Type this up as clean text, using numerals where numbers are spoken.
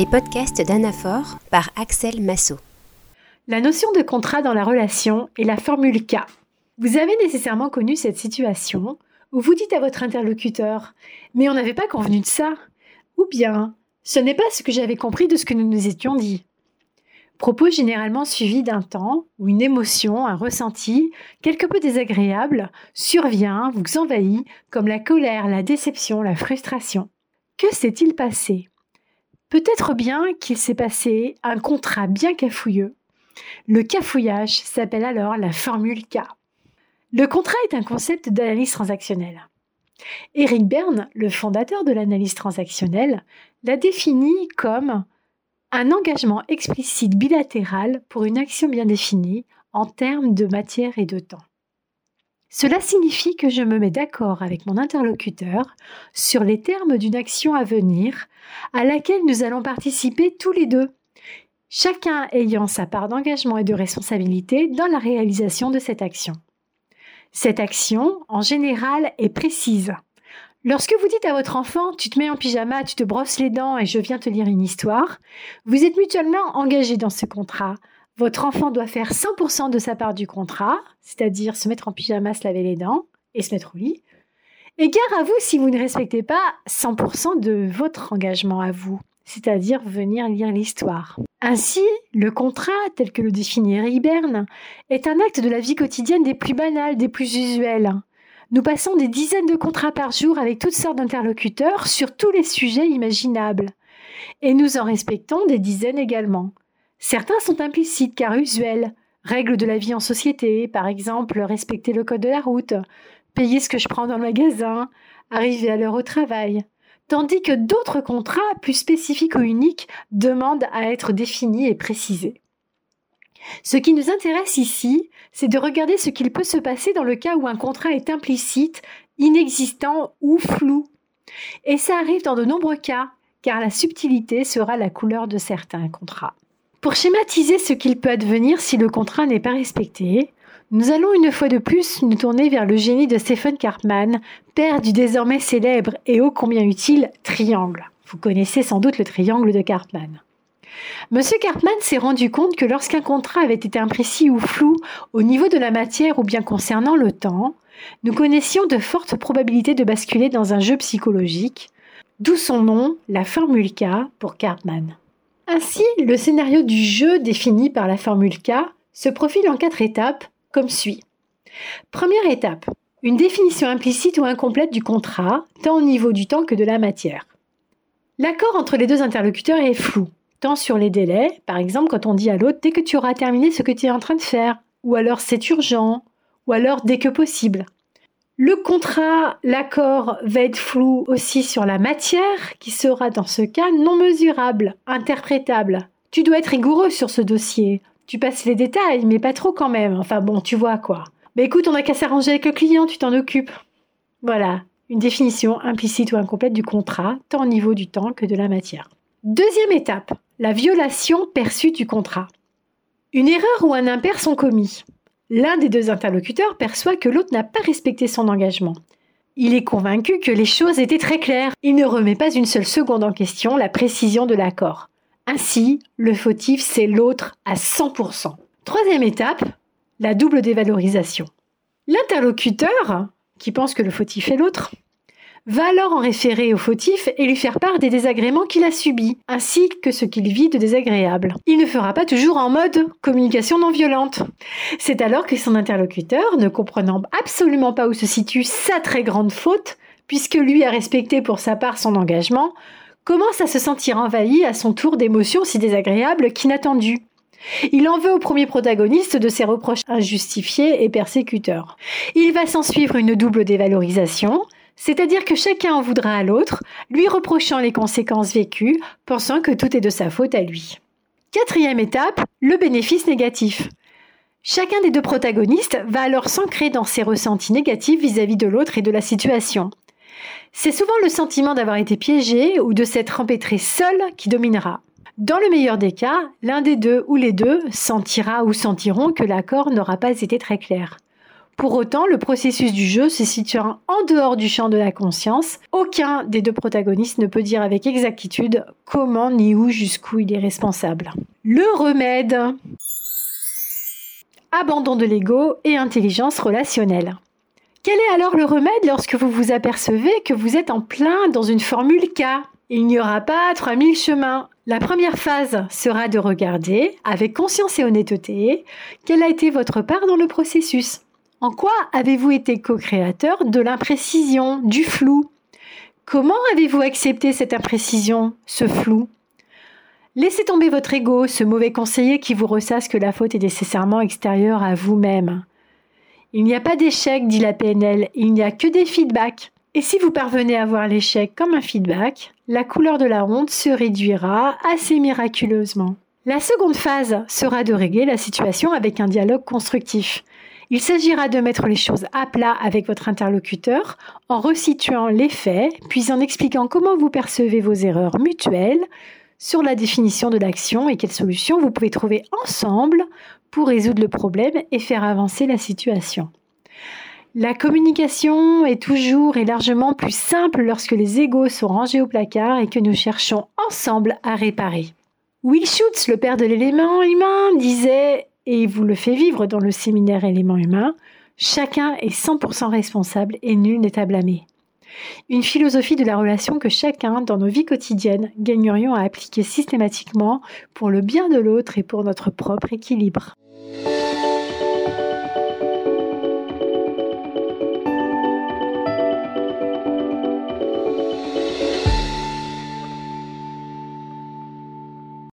Les podcasts d'Anaphore par Axel Massot. La notion de contrat dans la relation est la formule K. Vous avez nécessairement connu cette situation où vous dites à votre interlocuteur « Mais on n'avait pas convenu de ça » ou bien « Ce n'est pas ce que j'avais compris de ce que nous nous étions dit ». Propos généralement suivis d'un temps où une émotion, un ressenti, quelque peu désagréable, survient, vous envahit, comme la colère, la déception, la frustration. Que s'est-il passé ? Peut-être bien qu'il s'est passé un contrat bien cafouilleux. Le cafouillage s'appelle alors la formule K. Le contrat est un concept d'analyse transactionnelle. Eric Berne, le fondateur de l'analyse transactionnelle, l'a défini comme un engagement explicite bilatéral pour une action bien définie en termes de matière et de temps. Cela signifie que je me mets d'accord avec mon interlocuteur sur les termes d'une action à venir à laquelle nous allons participer tous les deux, chacun ayant sa part d'engagement et de responsabilité dans la réalisation de cette action. Cette action, en général, est précise. Lorsque vous dites à votre enfant « tu te mets en pyjama, tu te brosses les dents et je viens te lire une histoire », vous êtes mutuellement engagés dans ce contrat. Votre enfant doit faire 100% de sa part du contrat, c'est-à-dire se mettre en pyjama, se laver les dents et se mettre au lit. Et gare à vous si vous ne respectez pas 100% de votre engagement à vous, c'est-à-dire venir lire l'histoire. Ainsi, le contrat, tel que le définit Eric Berne, est un acte de la vie quotidienne des plus banals, des plus usuels. Nous passons des dizaines de contrats par jour avec toutes sortes d'interlocuteurs sur tous les sujets imaginables. Et nous en respectons des dizaines également. Certains sont implicites car usuels. Règles de la vie en société, par exemple, respecter le code de la route, payer ce que je prends dans le magasin, arriver à l'heure au travail. Tandis que d'autres contrats, plus spécifiques ou uniques, demandent à être définis et précisés. Ce qui nous intéresse ici, c'est de regarder ce qu'il peut se passer dans le cas où un contrat est implicite, inexistant ou flou. Et ça arrive dans de nombreux cas, car la subtilité sera la couleur de certains contrats. Pour schématiser ce qu'il peut advenir si le contrat n'est pas respecté, nous allons une fois de plus nous tourner vers le génie de Stephen Karpman, père du désormais célèbre et ô combien utile triangle. Vous connaissez sans doute le triangle de Karpman. Monsieur Karpman s'est rendu compte que lorsqu'un contrat avait été imprécis ou flou au niveau de la matière ou bien concernant le temps, nous connaissions de fortes probabilités de basculer dans un jeu psychologique, d'où son nom, la formule K pour Karpman. Ainsi, le scénario du jeu défini par la formule K se profile en 4 étapes, comme suit. Première étape, une définition implicite ou incomplète du contrat, tant au niveau du temps que de la matière. L'accord entre les deux interlocuteurs est flou, tant sur les délais, par exemple quand on dit à l'autre « dès que tu auras terminé ce que tu es en train de faire », ou alors « c'est urgent », ou alors « dès que possible ». Le contrat, l'accord va être flou aussi sur la matière, qui sera dans ce cas non mesurable, interprétable. Tu dois être rigoureux sur ce dossier. Tu passes les détails, mais pas trop quand même. Enfin bon, tu vois quoi. Mais écoute, on n'a qu'à s'arranger avec le client, tu t'en occupes. Voilà, une définition implicite ou incomplète du contrat, tant au niveau du temps que de la matière. Deuxième étape, la violation perçue du contrat. Une erreur ou un impair sont commis. L'un des deux interlocuteurs perçoit que l'autre n'a pas respecté son engagement. Il est convaincu que les choses étaient très claires. Il ne remet pas une seule seconde en question la précision de l'accord. Ainsi, le fautif, c'est l'autre à 100%. Troisième étape, la double dévalorisation. L'interlocuteur, qui pense que le fautif est l'autre, va alors en référer au fautif et lui faire part des désagréments qu'il a subis, ainsi que ce qu'il vit de désagréable. Il ne fera pas toujours en mode communication non violente. C'est alors que son interlocuteur, ne comprenant absolument pas où se situe sa très grande faute, puisque lui a respecté pour sa part son engagement, commence à se sentir envahi à son tour d'émotions si désagréables qu'inattendues. Il en veut au premier protagoniste de ses reproches injustifiés et persécuteurs. Il va s'en suivre une double dévalorisation, c'est-à-dire que chacun en voudra à l'autre, lui reprochant les conséquences vécues, pensant que tout est de sa faute à lui. Quatrième étape, le bénéfice négatif. Chacun des deux protagonistes va alors s'ancrer dans ses ressentis négatifs vis-à-vis de l'autre et de la situation. C'est souvent le sentiment d'avoir été piégé ou de s'être empêtré seul qui dominera. Dans le meilleur des cas, l'un des deux ou les deux sentira ou sentiront que l'accord n'aura pas été très clair. Pour autant, le processus du jeu se situant en dehors du champ de la conscience, aucun des deux protagonistes ne peut dire avec exactitude comment ni où jusqu'où il est responsable. Le remède. Abandon de l'ego et intelligence relationnelle. Quel est alors le remède lorsque vous vous apercevez que vous êtes en plein dans une formule K ? Il n'y aura pas 3000 chemins. La première phase sera de regarder, avec conscience et honnêteté, quelle a été votre part dans le processus. En quoi avez-vous été co-créateur de l'imprécision, du flou ? Comment avez-vous accepté cette imprécision, ce flou ? Laissez tomber votre ego, ce mauvais conseiller qui vous ressasse que la faute est nécessairement extérieure à vous-même. Il n'y a pas d'échec, dit la PNL, il n'y a que des feedbacks. Et si vous parvenez à voir l'échec comme un feedback, la couleur de la honte se réduira assez miraculeusement. La seconde phase sera de régler la situation avec un dialogue constructif. Il s'agira de mettre les choses à plat avec votre interlocuteur en resituant les faits, puis en expliquant comment vous percevez vos erreurs mutuelles sur la définition de l'action et quelles solutions vous pouvez trouver ensemble pour résoudre le problème et faire avancer la situation. La communication est toujours et largement plus simple lorsque les égos sont rangés au placard et que nous cherchons ensemble à réparer. Will Schutz, le père de l'élément humain, disait, et il vous le fait vivre dans le séminaire Élément humain, chacun est 100% responsable et nul n'est à blâmer. Une philosophie de la relation que chacun, dans nos vies quotidiennes, gagnerions à appliquer systématiquement pour le bien de l'autre et pour notre propre équilibre.